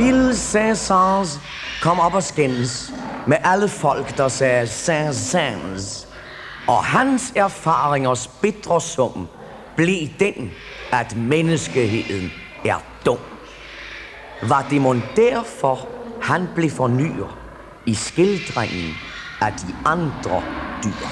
Ville Saint-Saëns kom op og skændes med alle folk, der sagde Saint-Saëns. Og hans erfaringers bitre sum blev den, at menneskeheden er dum. Var det mon derfor, han blev fornyer i skildringen af de andre dyr?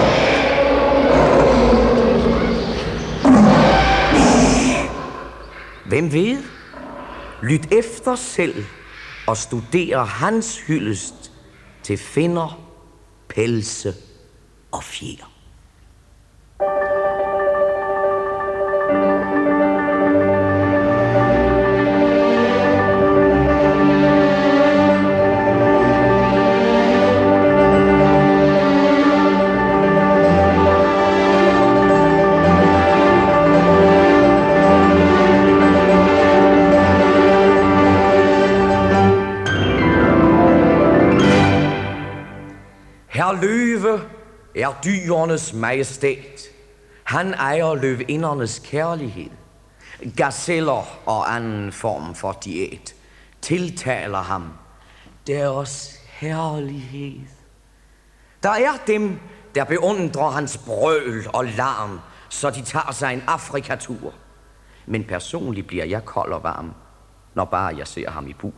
Hvem ved? Lyt efter selv og studer hans hyldest til finner, pelse og fjer. Herr Løve er dyrenes majestæt. Han ejer løvindernes kærlighed. Gazeller og anden form for diæt tiltaler ham deres herlighed. Der er dem, der beundrer hans brøl og larm, så de tager sig en afrikatur. Men personligt bliver jeg kold og varm, når bare jeg ser ham i bur.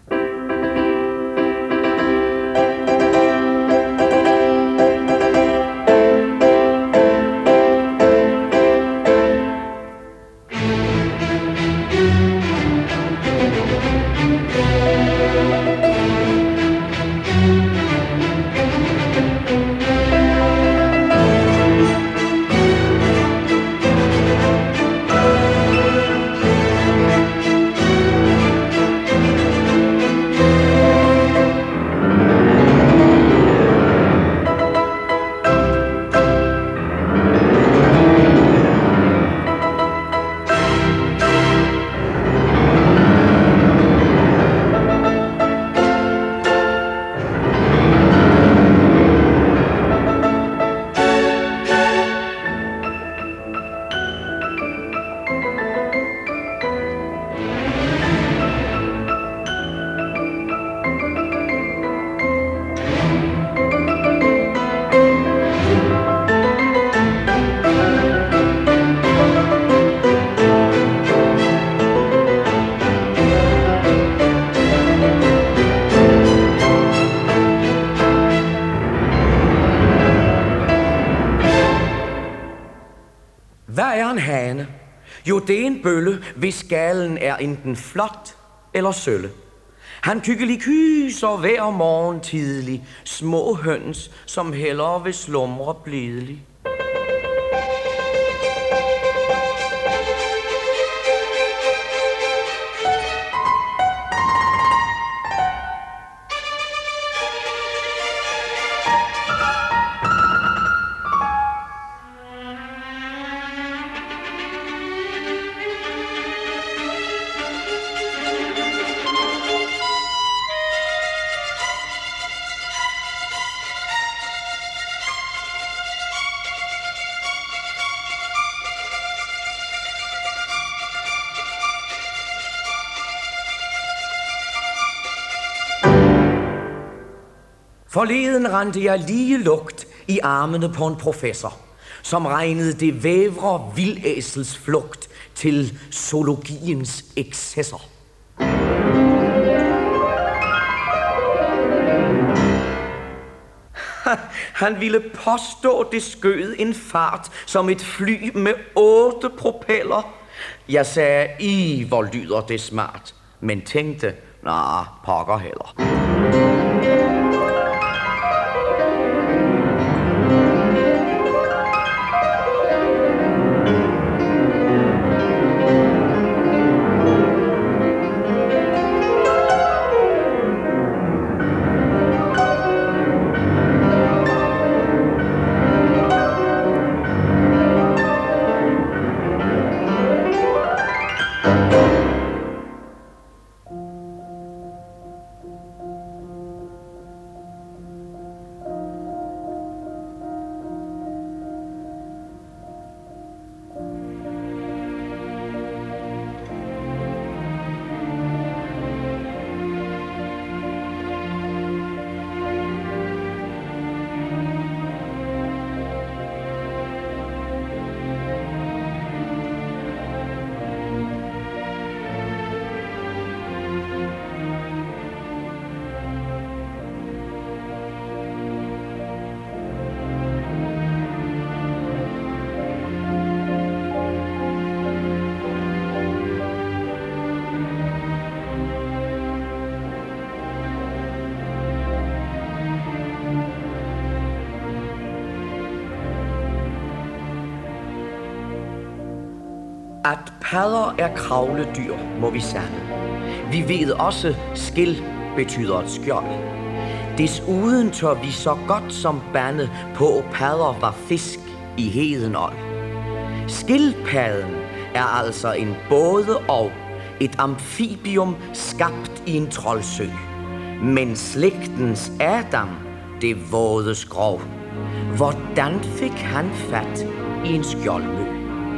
Hvad er en hane? Jo, det er en bølle, hvis skalen er enten flot eller sølle. Han kykkelikyser hver morgen tidlig, små høns, som hellere vil slumre blidelig. Forleden rendte jeg lige lugt i armene på en professor, som regnede det vævre vildæsels flugt til zoologiens excesser. Han ville påstå, det skød en fart som et fly med 8 propeller. Jeg sagde, hvor lyder det smart, men tænkte, pokker heller. At padder er kravledyr, må vi sande. Vi ved også, skil betyder et skjold. Desuden tør vi så godt som bande på padder var fisk i Hedenold. Skildpadden er altså en både og, et amfibium skabt i en troldsø. Men slægtens Adam, det våde skrov, hvordan fik han fat i en skjoldmø?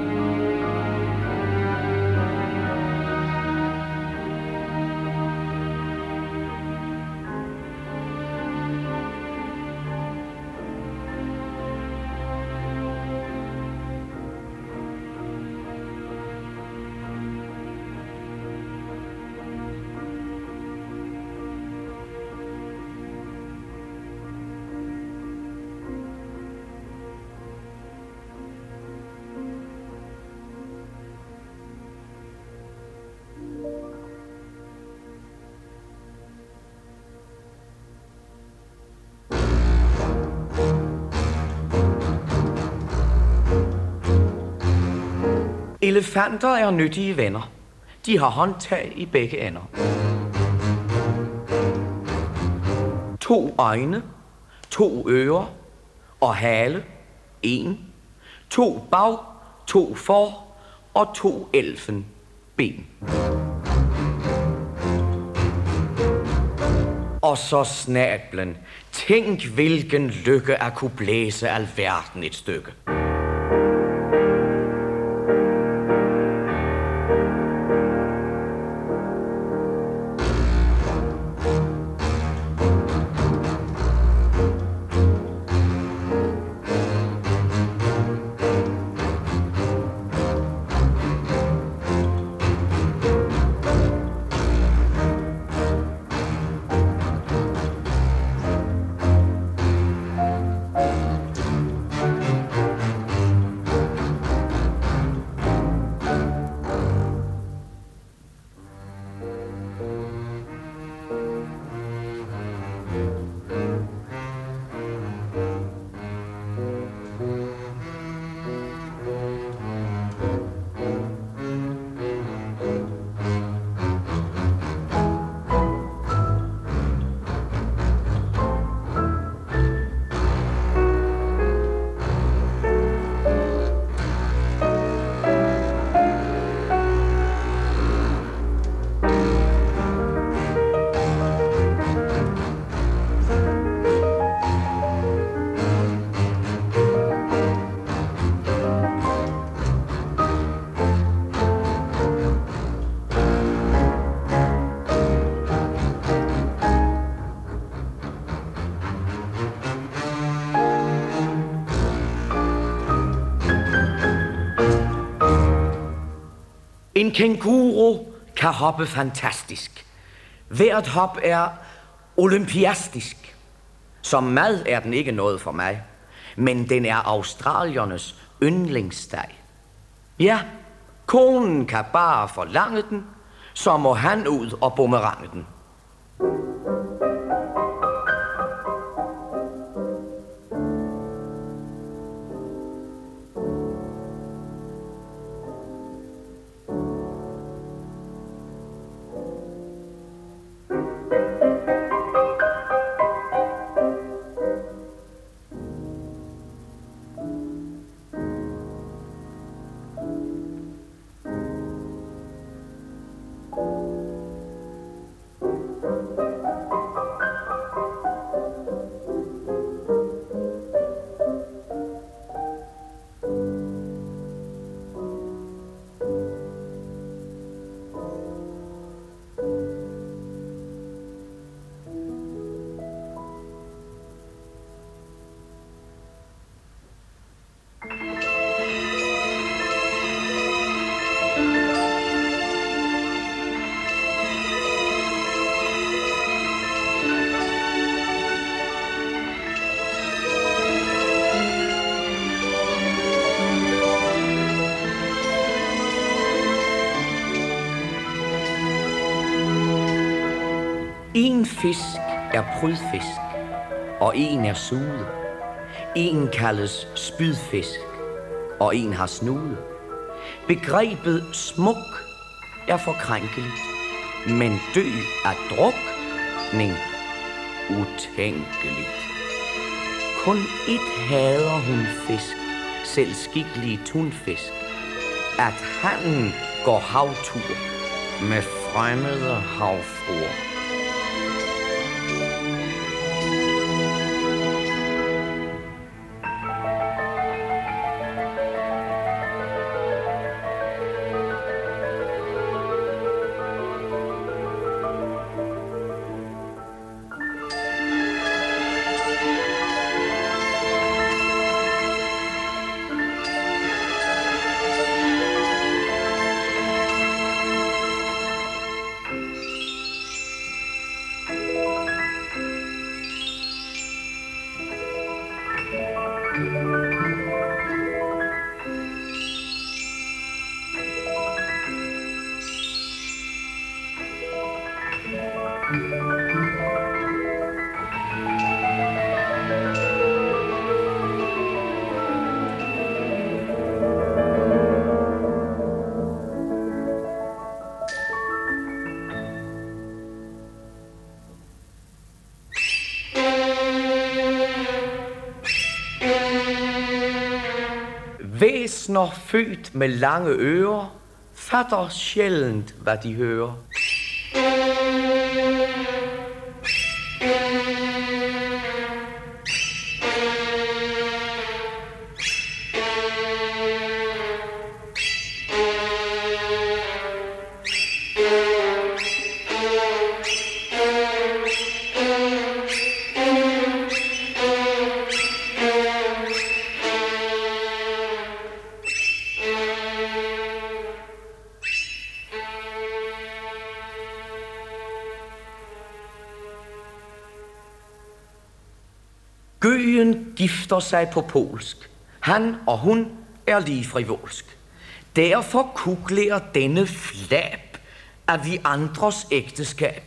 Elefanter er nyttige venner. De har håndtag i begge ender. 2 øjne, 2 ører og hale, 1. 2 bag, 2 for og 2 elfenben. Og så snablen. Tænk hvilken lykke at kunne blæse alverden et stykke. En kænguru kan hoppe fantastisk. Hvert hop er olympiastisk. Som mad er den ikke noget for mig, men den er australiernes yndlingssteg. Ja, konen kan bare forlange den, så må han ud og bumerange den. En fisk er prydfisk, og en er sude. En kaldes spydfisk, og en har snude. Begrebet smuk er for krænkeligt, men dø af drukning utænkeligt. Kun ét hader hun fisk, selv skikkelig tunfisk, at han går havtur med fremmede havfruer. Væsner født med lange ører fatter sjældent, hvad de hører. Gøgen gifter sig på polsk. Han og hun er lige frivolsk. Derfor kugler denne flab af vi andres ægteskab.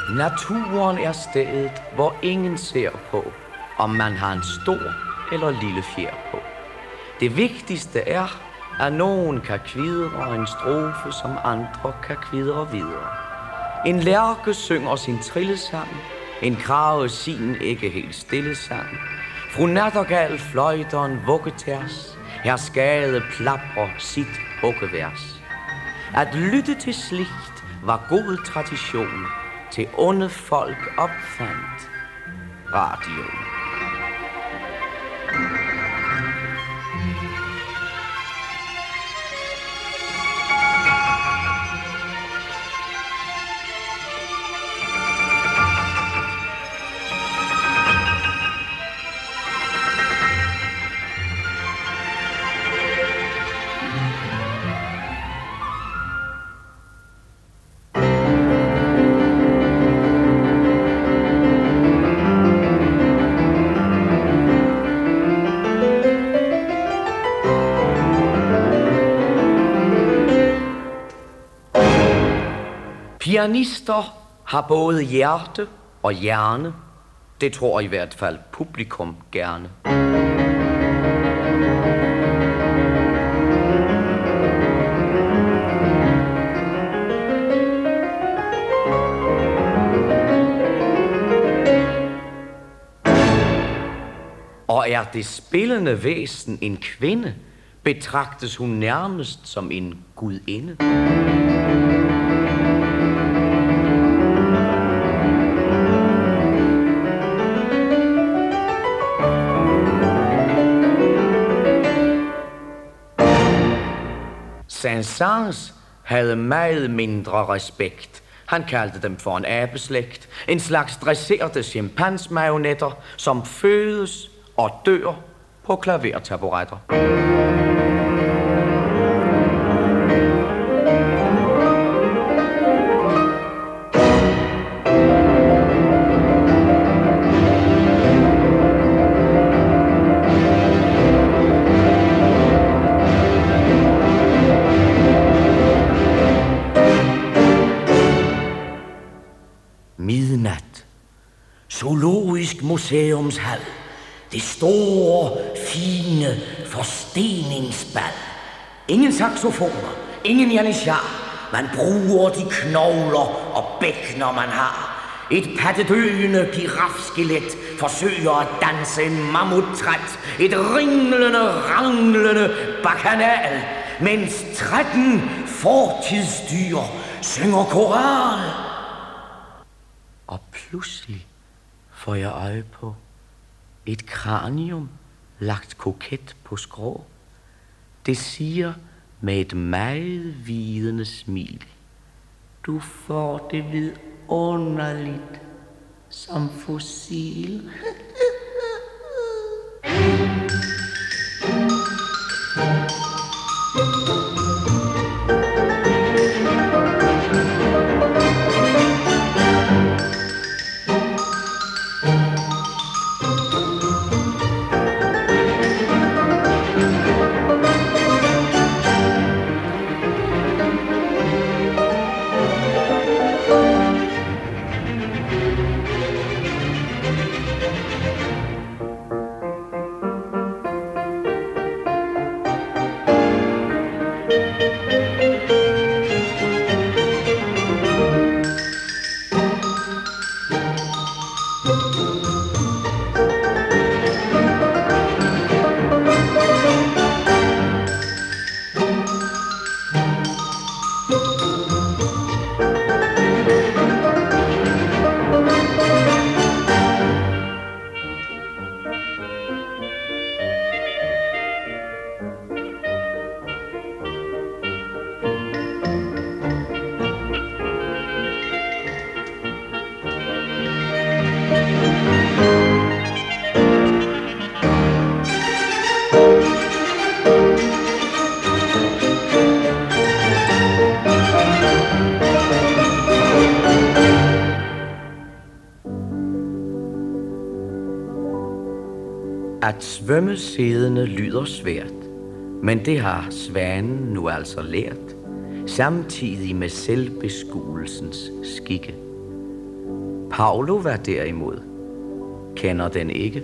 Naturen er stedet, hvor ingen ser på, om man har en stor eller lille fjer på. Det vigtigste er, at nogen kan kvidre en strofe, som andre kan kvidre videre. En lærke synger sin trillesang, en krage sin ikke helt stille sang. Fru Nattergal fløjter en vuggetærs, her skade plapper sit bukkevers. At lytte til sligt var god tradition, til onde folk opfandt radioen. Pianister har både hjerte og hjerne. Det tror i hvert fald publikum gerne. Og er det spillende væsen en kvinde, betragtes hun nærmest som en gudinde. Saint-Saëns havde meget mindre respekt. Han kaldte dem for en abeslægt. En slags dresserede chimpansmarionetter, som fødes og dør på klavertaburetter. Midnat. Zoologisk museumshal. Det store, fine forsteningsbal. Ingen saxofoner, ingen janitjar. Man bruger de knogler og bækkener, man har. Et pattedøende girafskelet forsøger at danse en mammuttræt. Et ringlende, ranglende bakanal. Mens 13 fortidsdyr synger koral. Og pludselig får jeg øje på et kranium lagt koket på skrå. Det siger med et meget vidende smil: du får det vidunderligt som fossil. At svømme siddende lyder svært, men det har svanen nu altså lært, samtidig med selvbeskuelsens skikke. Pavlova derimod kender den ikke.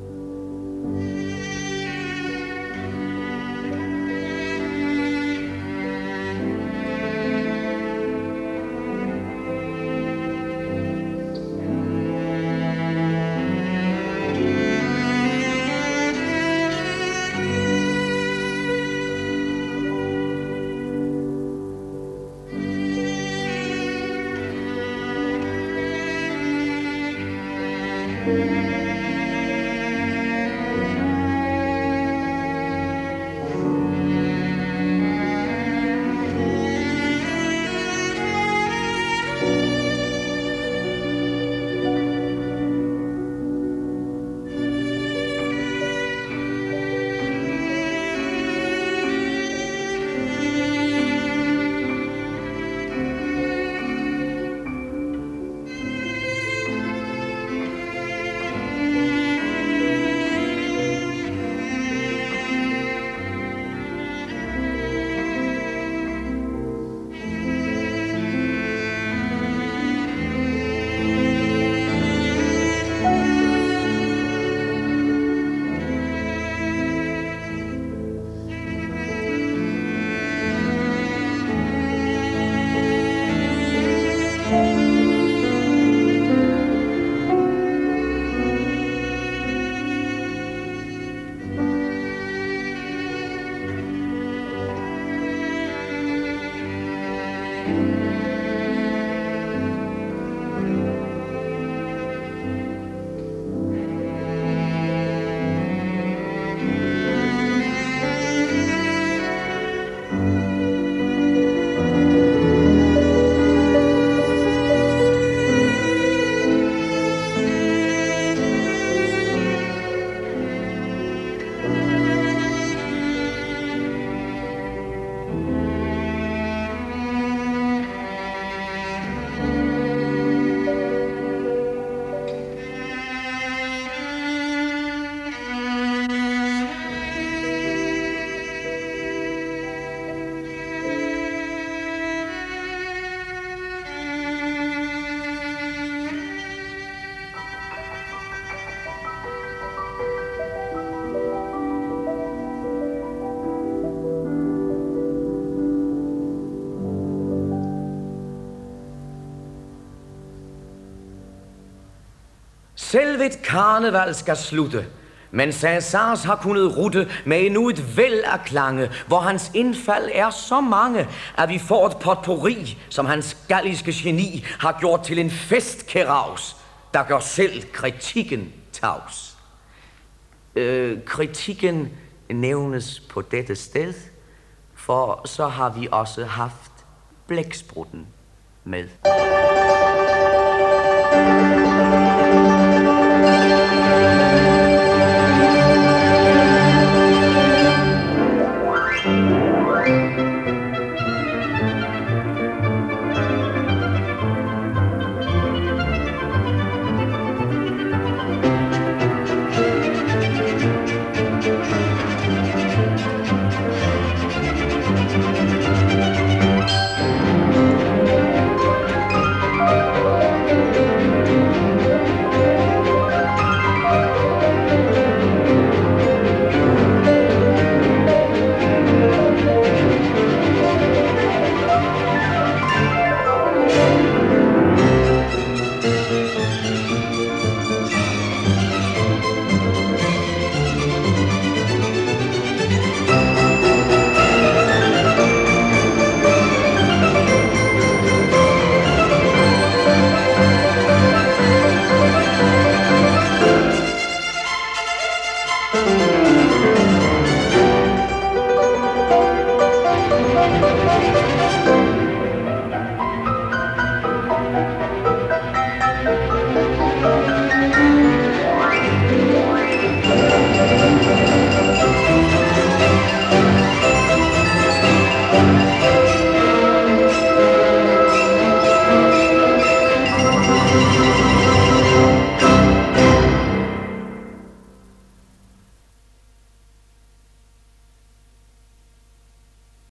Selv et karneval skal slutte, men Saint-Saëns har kunnet rutte med endnu et væld af klange, hvor hans indfald er så mange, at vi får et potpourri, som hans galliske geni har gjort til en festkeraus, der gør selv kritikken tavs. Kritikken nævnes på dette sted, for så har vi også haft blæksprutten med.